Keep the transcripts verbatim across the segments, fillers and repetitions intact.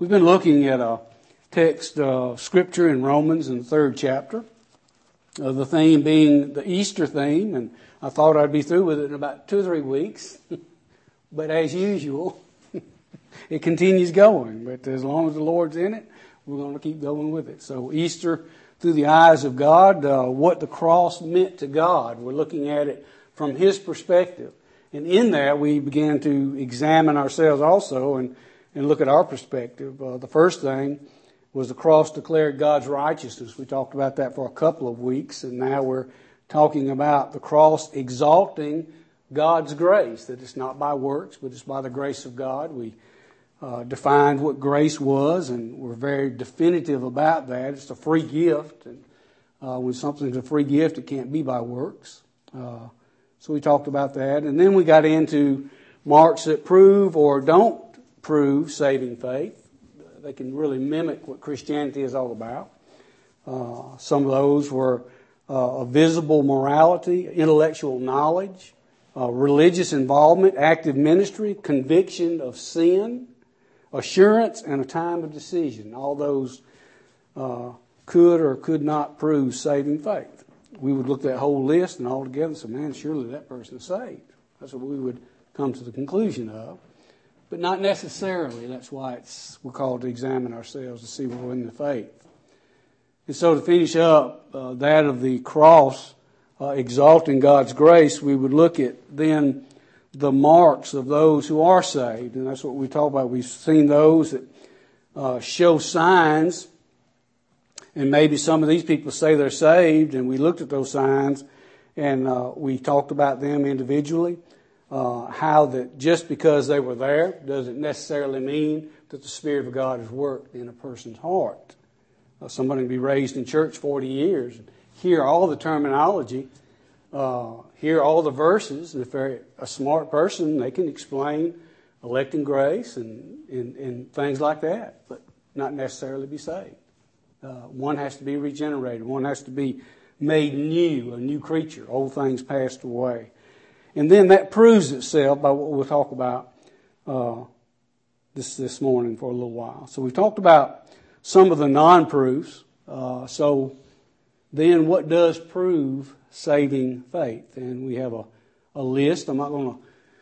We've been looking at a text of Scripture in Romans in the third chapter. Uh, the theme being the Easter theme, and I thought I'd be through with it in about two or three weeks. But as usual, it continues going. But as long as the Lord's in it, we're going to keep going with it. So Easter through the eyes of God, uh, what the cross meant to God. We're looking at it from His perspective. And in that, we began to examine ourselves also and, and look at our perspective. Uh, the first thing was the cross declared God's righteousness. We talked about that for a couple of weeks, and now we're talking about the cross exalting God's grace, that it's not by works, but it's by the grace of God. We uh, defined what grace was, and we're very definitive about that. It's a free gift, and uh, when something's a free gift, it can't be by works. Uh, so we talked about that, and then we got into marks that prove or don't prove saving faith. They can really mimic what Christianity is all about. Uh, some of those were uh, a visible morality, intellectual knowledge, uh, religious involvement, active ministry, conviction of sin, assurance, and a time of decision. All those uh, could or could not prove saving faith. We would look at that whole list and all together and say, man, surely that person's saved. That's what we would come to the conclusion of. But not necessarily. That's why it's we're called to examine ourselves to see where we're in the faith. And so to finish up uh, that of the cross uh, exalting God's grace, we would look at then the marks of those who are saved. And that's what we talk about. We've seen those that uh, show signs. And maybe some of these people say they're saved. And we looked at those signs and uh, we talked about them individually. Uh, how that just because they were there doesn't necessarily mean that the Spirit of God has worked in a person's heart. Uh, somebody can be raised in church forty years, and hear all the terminology, uh, hear all the verses, and if they're a smart person, they can explain electing grace and, and, and things like that, but not necessarily be saved. Uh, one has to be regenerated. One has to be made new, a new creature. Old things passed away. And then that proves itself by what we'll talk about uh, this this morning for a little while. So we've talked about some of the non-proofs. Uh, so then what does prove saving faith? And we have a, a list. I'm not going to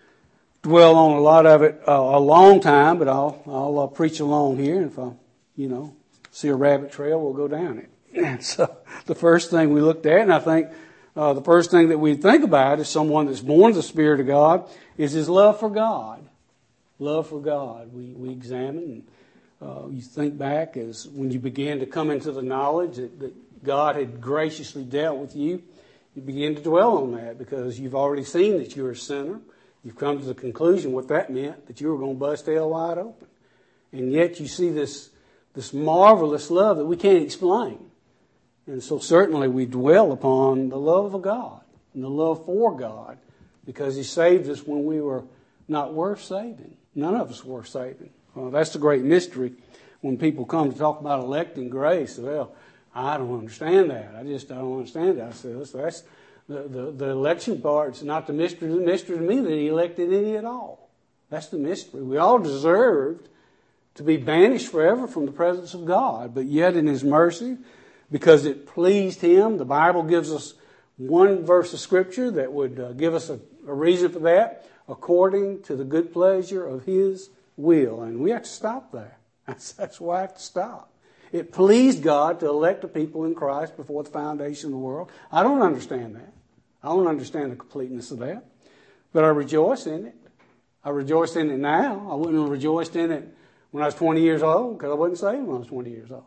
dwell on a lot of it uh, a long time, but I'll I'll uh, preach along here. And if I, you know, see a rabbit trail, we'll go down it. And so the first thing we looked at, and I think Uh, the first thing that we think about is someone that's born of the Spirit of God is his love for God. Love for God. We we examine, uh, you think back as when you began to come into the knowledge that, that God had graciously dealt with you, you begin to dwell on that because you've already seen that you're a sinner. You've come to the conclusion what that meant, that you were going to bust hell wide open. And yet you see this, this marvelous love that we can't explain. And so certainly we dwell upon the love of God and the love for God because He saved us when we were not worth saving. None of us were worth saving. Well, that's the great mystery when people come to talk about electing grace. Well, I don't understand that. I just don't understand that. I said, that's the, the, the election part. It's not the mystery. The mystery to me that He elected any at all. That's the mystery. We all deserved to be banished forever from the presence of God, but yet in His mercy, because it pleased Him. The Bible gives us one verse of Scripture that would uh, give us a, a reason for that, according to the good pleasure of His will. And we have to stop there. That's, that's why I have to stop. It pleased God to elect the people in Christ before the foundation of the world. I don't understand that. I don't understand the completeness of that. But I rejoice in it. I rejoice in it now. I wouldn't have rejoiced in it when I was twenty years old because I wasn't saved when I was twenty years old.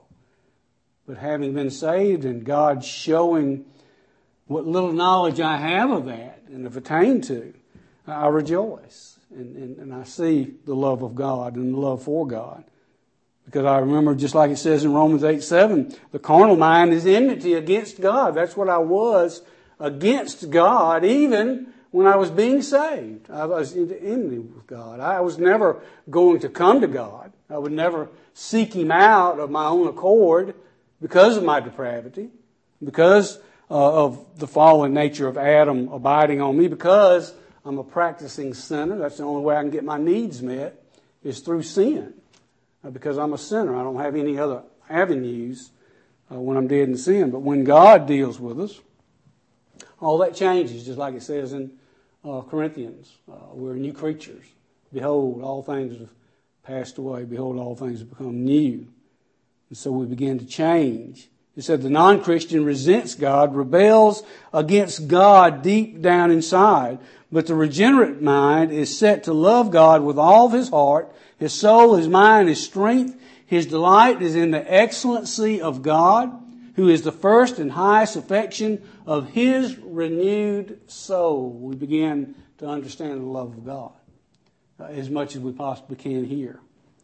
But having been saved and God showing what little knowledge I have of that and have attained to, I rejoice. And, and, and I see the love of God and the love for God. Because I remember, just like it says in Romans eight seven, the carnal mind is enmity against God. That's what I was against God, even when I was being saved. I was in enmity with God. I was never going to come to God. I would never seek Him out of my own accord because of my depravity, because uh, of the fallen nature of Adam abiding on me, because I'm a practicing sinner. That's the only way I can get my needs met is through sin. uh, because I'm a sinner. I don't have any other avenues uh, when I'm dead in sin. But when God deals with us, all that changes, just like it says in uh, Corinthians. Uh, we're new creatures. Behold, all things have passed away. Behold, all things have become new. And so we begin to change. It said the non-Christian resents God, rebels against God deep down inside. But the regenerate mind is set to love God with all of his heart, his soul, his mind, his strength. His delight is in the excellency of God, who is the first and highest affection of his renewed soul. We begin to understand the love of God uh, as much as we possibly can here.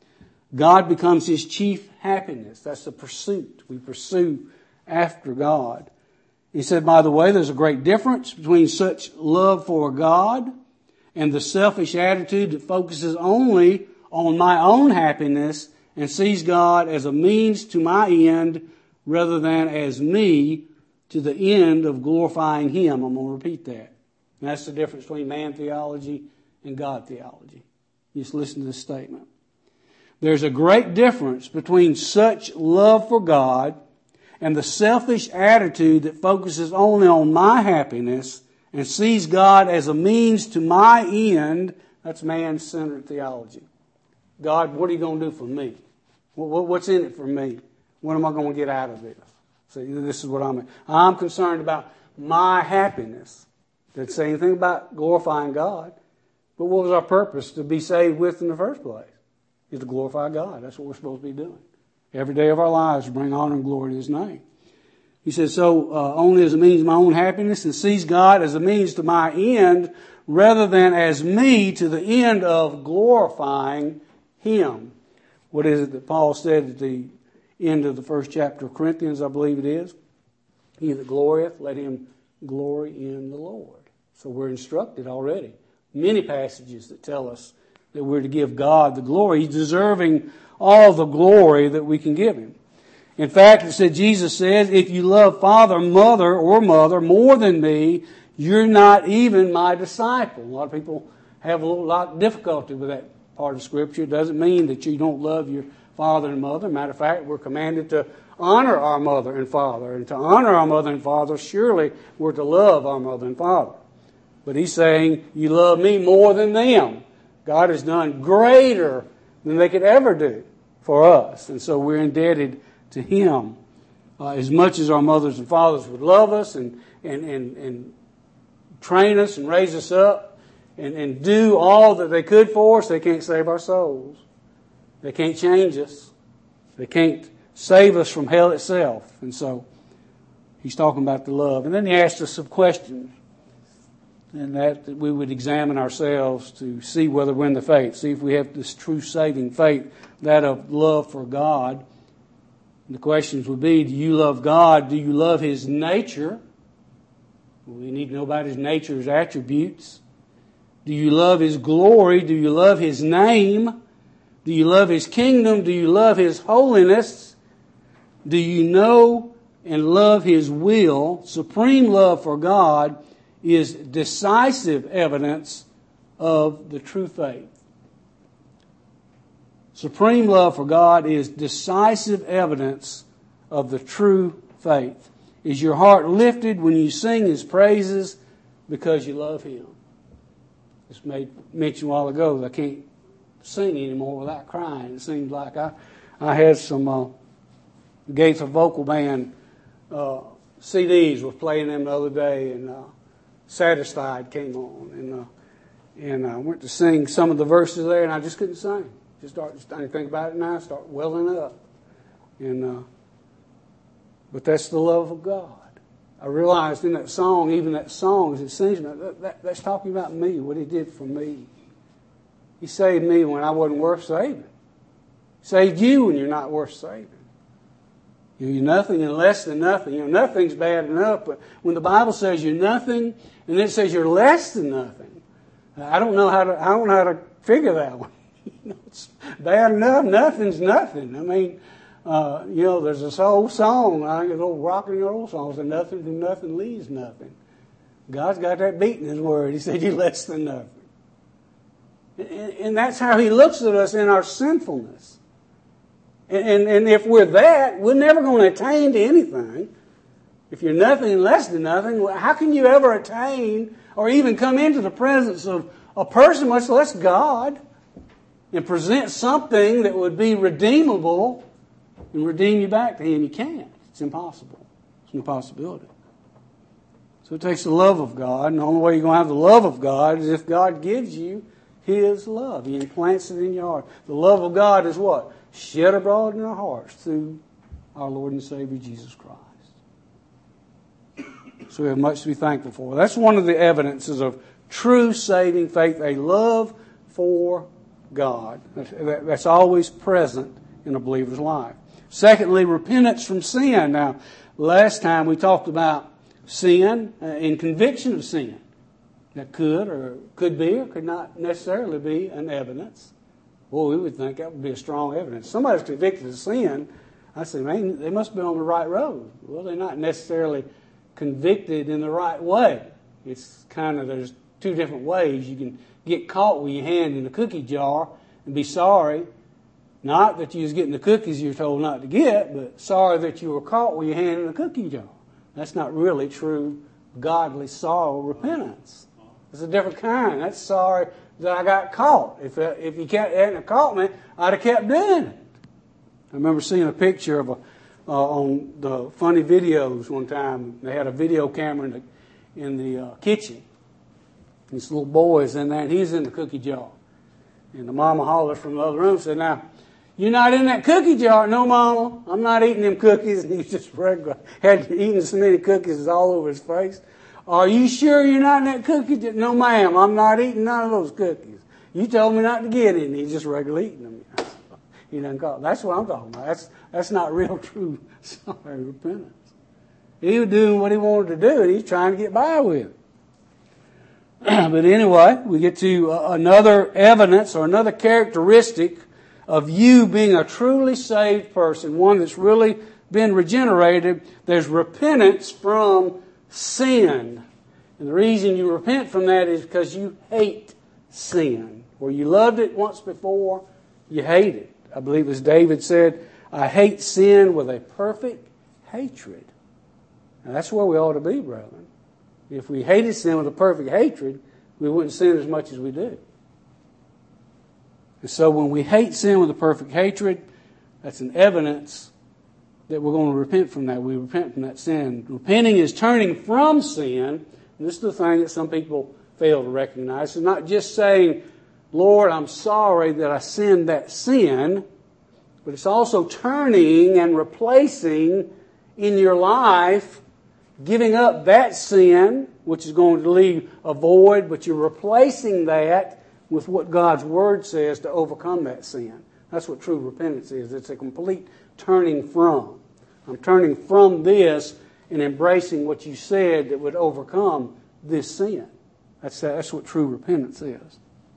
God becomes his chief happiness. That's the pursuit. We pursue after God. He said, by the way, there's a great difference between such love for God and the selfish attitude that focuses only on my own happiness and sees God as a means to my end rather than as me to the end of glorifying him. I'm going to repeat that. And that's the difference between man theology and God theology. Just listen to this statement. There's a great difference between such love for God and the selfish attitude that focuses only on my happiness and sees God as a means to my end. That's man-centered theology. God, what are you going to do for me? What's in it for me? What am I going to get out of this? See, this is what I'm. I'm concerned about my happiness. Didn't say anything about glorifying God. But what was our purpose to be saved with in the first place? Is to glorify God. That's what we're supposed to be doing. Every day of our lives to bring honor and glory to his name. He says, so uh, only as a means of my own happiness, and sees God as a means to my end rather than as me to the end of glorifying him. What is it that Paul said at the end of the first chapter of Corinthians, I believe it is? He that glorieth, let him glory in the Lord. So we're instructed already. Many passages that tell us that we're to give God the glory. He's deserving all the glory that we can give him. In fact, it said, Jesus says, if you love father, mother, or mother more than me, you're not even my disciple. A lot of people have a little lot of difficulty with that part of Scripture. It doesn't mean that you don't love your father and mother. Matter of fact, we're commanded to honor our mother and father. And to honor our mother and father, surely we're to love our mother and father. But he's saying, you love me more than them. God has done greater than they could ever do for us. And so we're indebted to him. Uh, as much as our mothers and fathers would love us and, and, and, and train us and raise us up and, and do all that they could for us, they can't save our souls. They can't change us. They can't save us from hell itself. And so he's talking about the love. And then he asked us some questions. And that, that we would examine ourselves to see whether we're in the faith. See if we have this true saving faith, that of love for God. And the questions would be, do you love God? Do you love his nature? We need to know about his nature, his attributes. Do you love his glory? Do you love his name? Do you love his kingdom? Do you love his holiness? Do you know and love his will? Supreme love for God is decisive evidence of the true faith. Supreme love for God is decisive evidence of the true faith. Is your heart lifted when you sing his praises because you love him? Just made mention a while ago that I can't sing anymore without crying. It seems like I, I had some uh, Gaither Vocal Band uh, C Ds. Was playing them the other day, and uh, Satisfied came on, and uh, and I went to sing some of the verses there, and I just couldn't sing. Just start, just, I think about it now, I start welling up. And uh, but that's the love of God. I realized in that song, even that song, as it sings, that, that, that's talking about me, what he did for me. He saved me when I wasn't worth saving. He saved you when you're not worth saving. You're nothing and less than nothing. You know, nothing's bad enough, but when the Bible says you're nothing, and then it says you're less than nothing, I don't know how to. I don't know how to figure that one. You know, it's bad enough. Nothing's nothing. I mean, uh, you know, there's this old song. I think it's old rock and roll song. That nothing from nothing leaves nothing. God's got that beat in his word. He said you're less than nothing, and, and that's how he looks at us in our sinfulness. And, and, and if we're that, we're never going to attain to anything. If you're nothing less than nothing, how can you ever attain or even come into the presence of a person, much less God, and present something that would be redeemable and redeem you back to Him? You can't. It's impossible. It's an impossibility. So it takes the love of God, and the only way you're going to have the love of God is if God gives you His love. He implants it in your heart. The love of God is what? Shed abroad in our hearts through our Lord and Savior Jesus Christ. So we have much to be thankful for. That's one of the evidences of true saving faith, a love for God. That's always present in a believer's life. Secondly, repentance from sin. Now, last time we talked about sin uh, and conviction of sin. That could or could be or could not necessarily be an evidence. Well, we would think that would be a strong evidence. Somebody's convicted of sin. I say, man, they must be on the right road. Well, they're not necessarily convicted in the right way. It's kind of, there's two different ways. You can get caught with your hand in the cookie jar and be sorry. Not that you was getting the cookies you're told not to get, but sorry that you were caught with your hand in the cookie jar. That's not really true godly sorrow repentance. It's a different kind. That's sorry that I got caught. If if you hadn't caught me, I'd have kept doing it. I remember seeing a picture of a uh, on the funny videos one time. They had a video camera in the in the uh, kitchen. This little boy is in there, and he's in the cookie jar. And the mama hollers from the other room, said, "Now, you're not in that cookie jar." "No, Mama, I'm not eating them cookies." And he just regular, had eaten so many cookies all over his face. "Are you sure you're not in that cookie jar?" "No, ma'am, I'm not eating none of those cookies. You told me not to get any." And he's just regularly eating them. He doesn't call it. That's what I'm talking about. That's that's not real, true sorry repentance. He was doing what he wanted to do, and he's trying to get by with it. But anyway, we get to uh, another evidence or another characteristic of you being a truly saved person, one that's really been regenerated. There's repentance from sin. And the reason you repent from that is because you hate sin. Where you loved it once before, you hate it. I believe as David said, "I hate sin with a perfect hatred." Now that's where we ought to be, brethren. If we hated sin with a perfect hatred, we wouldn't sin as much as we do. And so when we hate sin with a perfect hatred, that's an evidence that we're going to repent from that. We repent from that sin. Repenting is turning from sin. And this is the thing that some people fail to recognize. It's not just saying, "Lord, I'm sorry that I sinned that sin," but it's also turning and replacing in your life, giving up that sin, which is going to leave a void, but you're replacing that with what God's Word says to overcome that sin. That's what true repentance is. It's a complete turning from. I'm turning from this and embracing what you said that would overcome this sin. That's, that's what true repentance is.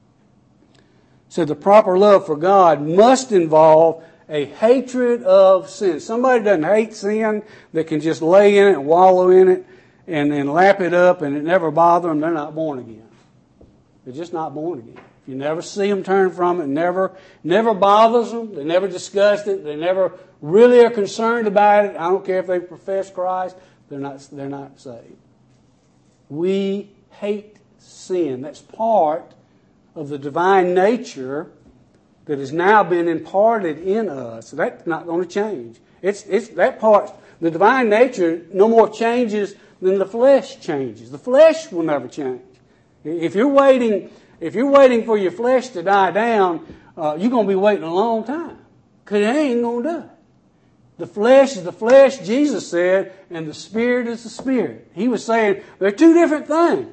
So the proper love for God must involve a hatred of sin. Somebody doesn't hate sin that can just lay in it and wallow in it and then lap it up and it never bother them. They're not born again. They're just not born again. If you never see them turn from it, never, never bothers them. They never discuss it. They never really are concerned about it. I don't care if they profess Christ. They're not, they're not saved. We hate sin. That's part of the divine nature that has now been imparted in us. That's not going to change. It's it's that part. The divine nature no more changes than the flesh changes. The flesh will never change. If you're waiting, if you're waiting for your flesh to die down, uh, you're going to be waiting a long time because it ain't going to do it. The flesh is the flesh, Jesus said, and the spirit is the spirit. He was saying they're two different things.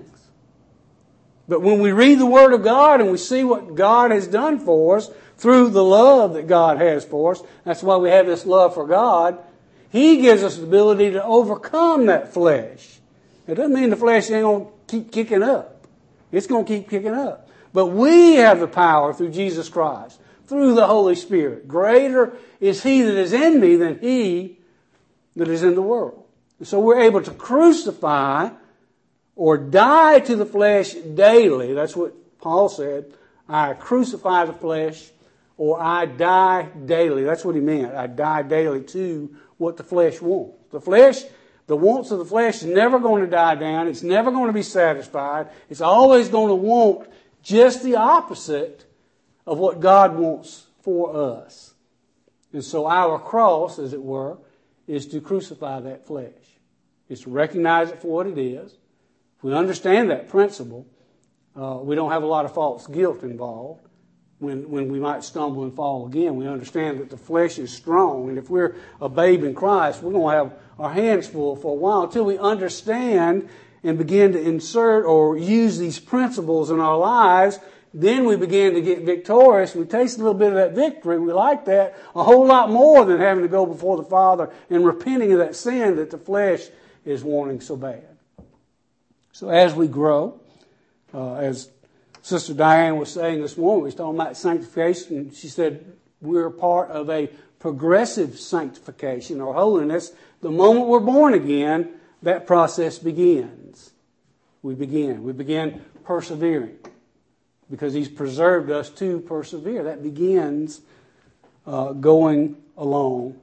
But when we read the Word of God and we see what God has done for us through the love that God has for us, that's why we have this love for God, He gives us the ability to overcome that flesh. It doesn't mean the flesh ain't going to keep kicking up. It's going to keep kicking up. But we have the power through Jesus Christ, through the Holy Spirit. Greater is He that is in me than he that is in the world. And so we're able to crucify or die to the flesh daily. That's what Paul said. I crucify the flesh, or I die daily. That's what he meant. I die daily to what the flesh wants. The flesh, the wants of the flesh is never going to die down. It's never going to be satisfied. It's always going to want just the opposite of what God wants for us. And so our cross, as it were, is to crucify that flesh. It's to recognize it for what it is. If we understand that principle, uh, we don't have a lot of false guilt involved. When, when we might stumble and fall again, we understand that the flesh is strong. And if we're a babe in Christ, we're going to have our hands full for a while until we understand and begin to insert or use these principles in our lives. Then we begin to get victorious. We taste a little bit of that victory. We like that a whole lot more than having to go before the Father and repenting of that sin that the flesh is wanting so bad. So as we grow, uh, as Sister Diane was saying this morning, we was talking about sanctification. She said we're part of a progressive sanctification or holiness. The moment we're born again, that process begins. We begin. We begin persevering because He's preserved us to persevere. That begins uh, going along.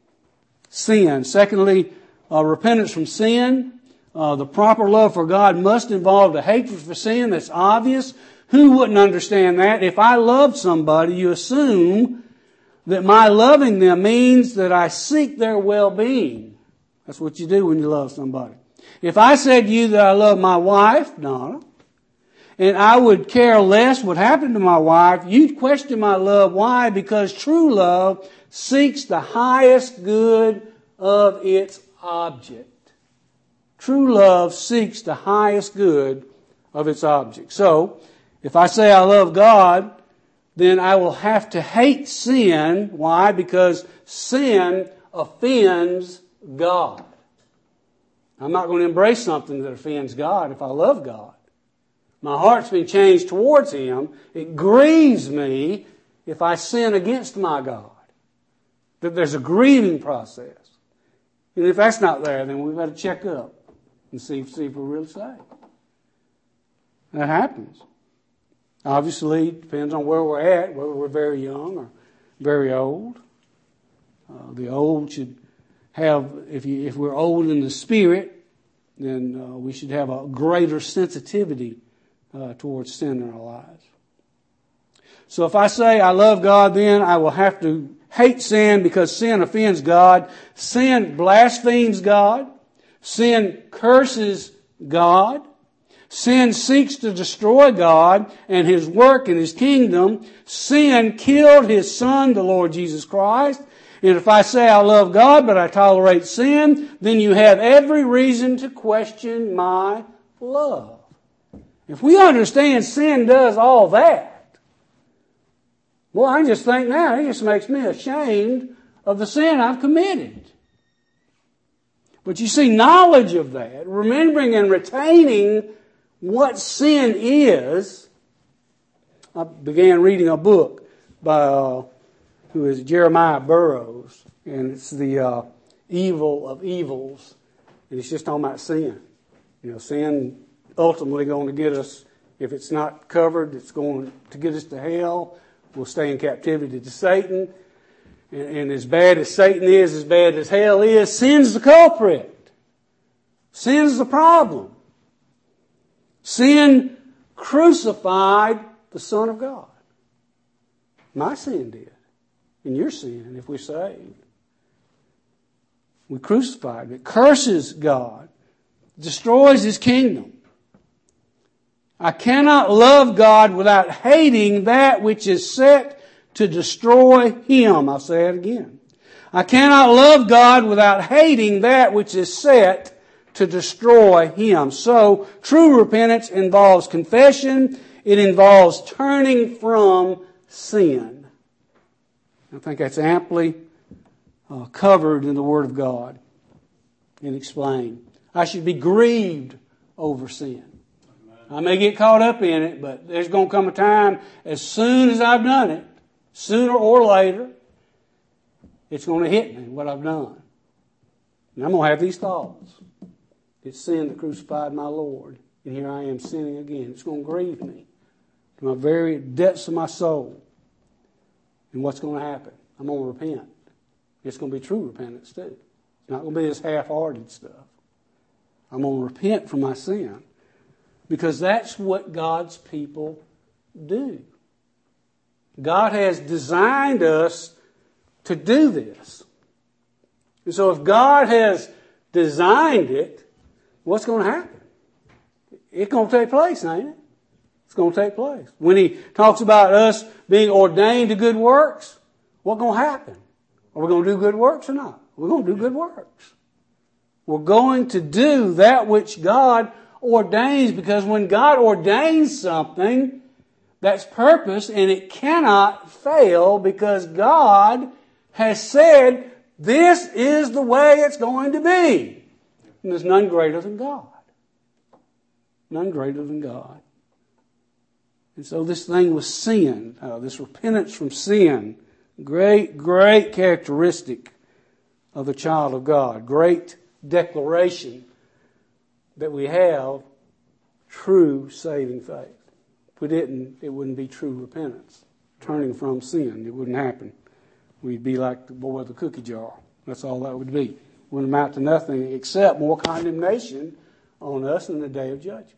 Sin. Secondly, uh, repentance from sin. Uh, the proper love for God must involve the hatred for sin. That's obvious. Who wouldn't understand that? If I love somebody, you assume that my loving them means that I seek their well-being. That's what you do when you love somebody. If I said to you that I love my wife, Donna, and I would care less what happened to my wife, you'd question my love. Why? Because true love seeks the highest good of its object. True love seeks the highest good of its object. So, if I say I love God, then I will have to hate sin. Why? Because sin offends God. I'm not going to embrace something that offends God if I love God. My heart's been changed towards Him. It grieves me if I sin against my God. That there's a grieving process. And if that's not there, then we've got to check up and see, see if we're really saved. That happens. Obviously, it depends on where we're at, whether we're very young or very old. Uh, the old should have, if you, if we're old in the spirit, then uh, we should have a greater sensitivity uh, towards sin in our lives. So if I say I love God, then I will have to hate sin because sin offends God. Sin blasphemes God. Sin curses God. Sin seeks to destroy God and His work and His kingdom. Sin killed His Son, the Lord Jesus Christ. And if I say I love God but I tolerate sin, then you have every reason to question my love. If we understand sin does all that, well, I just think now, it just makes me ashamed of the sin I've committed. But you see, knowledge of that, remembering and retaining what sin is. I began reading a book by uh, who is Jeremiah Burroughs, and it's the uh, evil of evils, and it's just talking about sin. You know, sin ultimately going to get us, if it's not covered, it's going to get us to hell. We'll stay in captivity to Satan, and, and as bad as Satan is, as bad as hell is, sin's the culprit. Sin's the problem. Sin crucified the Son of God. My sin did. And your sin, if we're saved. We crucified it. Curses God. Destroys His kingdom. I cannot love God without hating that which is set to destroy Him. I'll say it again. I cannot love God without hating that which is set to destroy Him. So, true repentance involves confession. It involves turning from sin. I think that's amply uh, covered in the Word of God and explained. I should be grieved over sin. I may get caught up in it, but there's going to come a time, as soon as I've done it, sooner or later, it's going to hit me, what I've done. And I'm going to have these thoughts. It's sin that crucified my Lord, and here I am sinning again. It's going to grieve me to my very depths of my soul. And what's going to happen? I'm going to repent. It's going to be true repentance too. It's not going to be this half-hearted stuff. I'm going to repent from my sin. Because that's what God's people do. God has designed us to do this. And so if God has designed it, what's going to happen? It's going to take place, ain't it? It's going to take place. When he talks about us being ordained to good works, what's going to happen? Are we going to do good works or not? We're going to do good works. We're going to do that which God ordains, because when God ordains something, that's purpose, and it cannot fail because God has said, this is the way it's going to be. And there's none greater than God. None greater than God. And so this thing with sin, uh, this repentance from sin, great, great characteristic of the child of God. Great declaration that we have true saving faith. If we didn't, it wouldn't be true repentance. Turning from sin, it wouldn't happen. We'd be like the boy with the cookie jar. That's all that would be. Wouldn't amount to nothing except more condemnation on us in the day of judgment.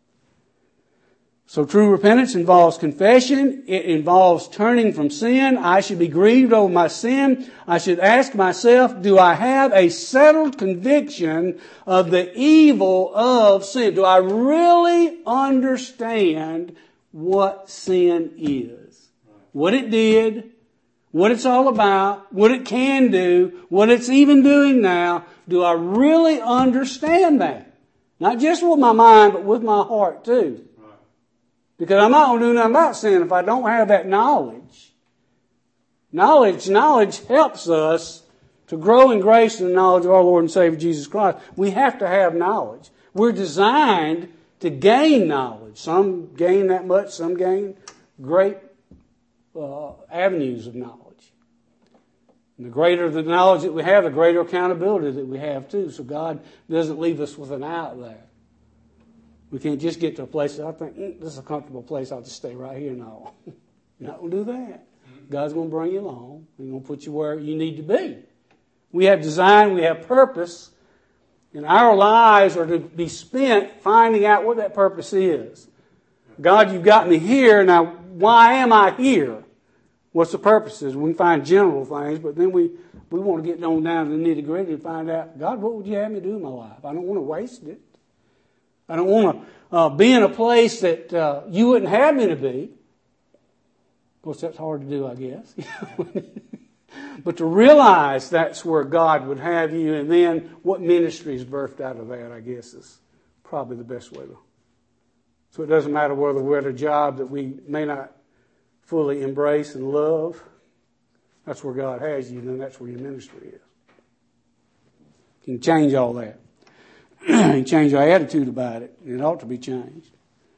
So true repentance involves confession. It involves turning from sin. I should be grieved over my sin. I should ask myself, do I have a settled conviction of the evil of sin? Do I really understand what sin is? What it did, what it's all about, what it can do, what it's even doing now. Do I really understand that? Not just with my mind, but with my heart too. Because I'm not going to do nothing about sin if I don't have that knowledge. Knowledge, knowledge helps us to grow in grace and the knowledge of our Lord and Savior Jesus Christ. We have to have knowledge. We're designed to gain knowledge. Some gain that much, some gain great uh, avenues of knowledge. And the greater the knowledge that we have, the greater accountability that we have too. So God doesn't leave us with an out there. We can't just get to a place that I think, mm, this is a comfortable place, I'll just stay right here. No, you're not going to do that. God's going to bring you along. He's going to put you where you need to be. We have design, we have purpose, and our lives are to be spent finding out what that purpose is. God, you've got me here. Now, why am I here? What's the purpose is? We can find general things, but then we, we want to get on down to the nitty-gritty and find out, God, what would you have me do in my life? I don't want to waste it. I don't want to uh, be in a place that uh, you wouldn't have me to be. Of course, that's hard to do, I guess. But to realize that's where God would have you, and then what ministry is birthed out of that, I guess, is probably the best way to. So it doesn't matter whether we're at a job that we may not fully embrace and love. That's where God has you, and that's where your ministry is. You can change all that. And change our attitude about it. It ought to be changed.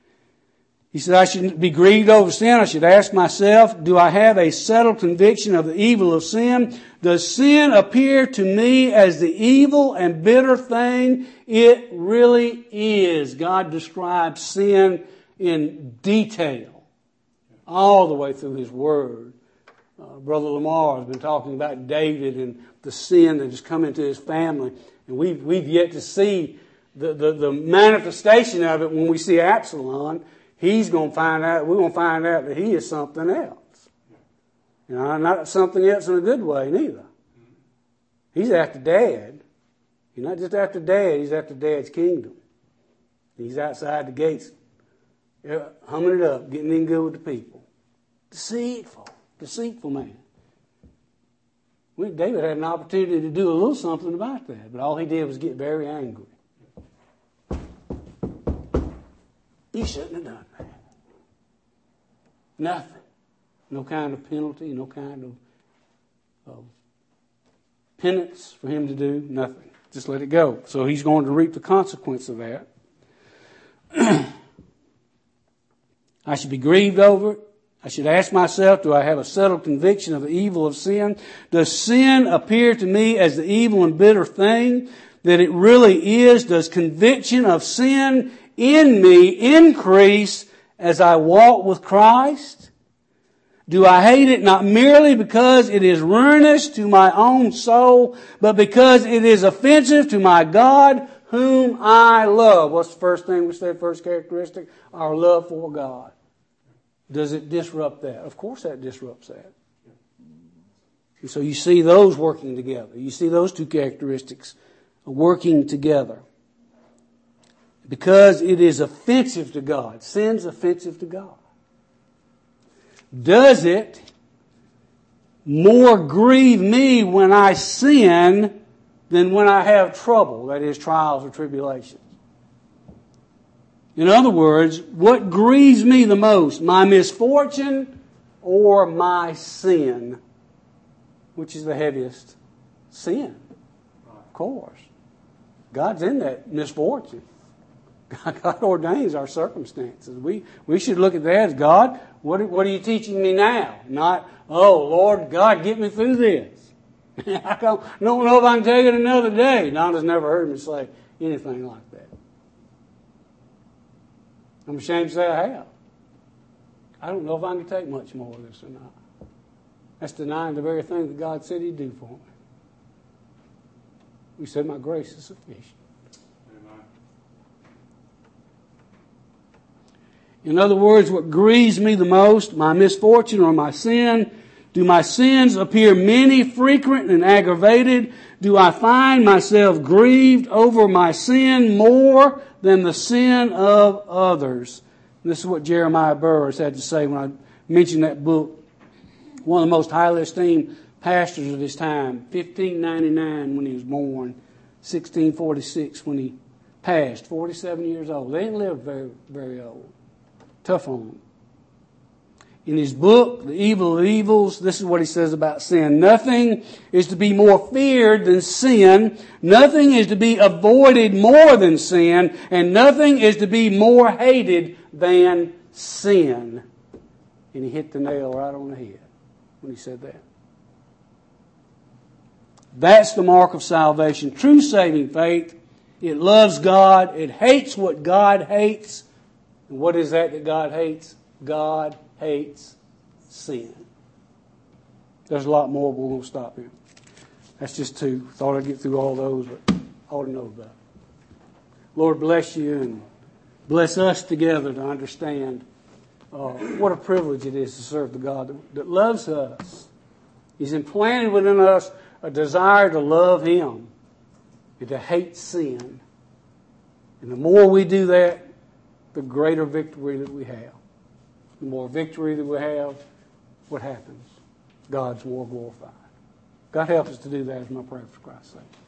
He said, I should be grieved over sin. I should ask myself, do I have a settled conviction of the evil of sin? Does sin appear to me as the evil and bitter thing it really is? God describes sin in detail all the way through His Word. Uh, Brother Lamar has been talking about David and the sin that has come into his family. And we've, we've yet to see the, the, the manifestation of it when we see Absalom. He's going to find out, we're going to find out that he is something else. You know, not something else in a good way neither. He's after Dad. He's not just after Dad, he's after Dad's kingdom. He's outside the gates, humming it up, getting in good with the people. Deceitful, deceitful man. David had an opportunity to do a little something about that, but all he did was get very angry. You shouldn't have done that. Nothing. No kind of penalty, no kind of, of penance for him to do, nothing. Just let it go. So he's going to reap the consequence of that. I should be grieved over it. I should ask myself, do I have a settled conviction of the evil of sin? Does sin appear to me as the evil and bitter thing that it really is? Does conviction of sin in me increase as I walk with Christ? Do I hate it not merely because it is ruinous to my own soul, but because it is offensive to my God whom I love? What's the first thing we said, first characteristic? Our love for God. Does it disrupt that? Of course that disrupts that. And so you see those working together. You see those two characteristics working together. Because it is offensive to God. Sin's offensive to God. Does it more grieve me when I sin than when I have trouble, that is, trials or tribulations? In other words, what grieves me the most? My misfortune or my sin? Which is the heaviest? Sin. Of course. God's in that misfortune. God ordains our circumstances. We we should look at that as, God, what, what are you teaching me now? Not, oh, Lord God, get me through this. I don't, don't know if I can take it another day. Donna's never heard me say anything like that. I'm ashamed to say I have. I don't know if I can take much more of this or not. That's denying the very thing that God said He'd do for me. He said, my grace is sufficient. In other words, what grieves me the most, my misfortune or my sin? Do my sins appear many, frequent, and aggravated? Do I find myself grieved over my sin more than the sin of others? And this is what Jeremiah Burroughs had to say when I mentioned that book. One of the most highly esteemed pastors of his time, fifteen ninety-nine when he was born, sixteen forty-six when he passed, forty-seven years old. They didn't live very, very old. Tough on them. In his book, The Evil of Evils, this is what he says about sin. Nothing is to be more feared than sin. Nothing is to be avoided more than sin. And nothing is to be more hated than sin. And he hit the nail right on the head when he said that. That's the mark of salvation. True saving faith. It loves God. It hates what God hates. And what is that that God hates? God hates sin. There's a lot more, but we're going to stop here. That's just two. Thought I'd get through all those, but I ought to know about it. Lord bless you and bless us together to understand uh, what a privilege it is to serve the God that, that loves us. He's implanted within us a desire to love Him and to hate sin. And the more we do that, the greater victory that we have. The more victory that we have, what happens? God's more glorified. God help us to do that, is my prayer for Christ's sake.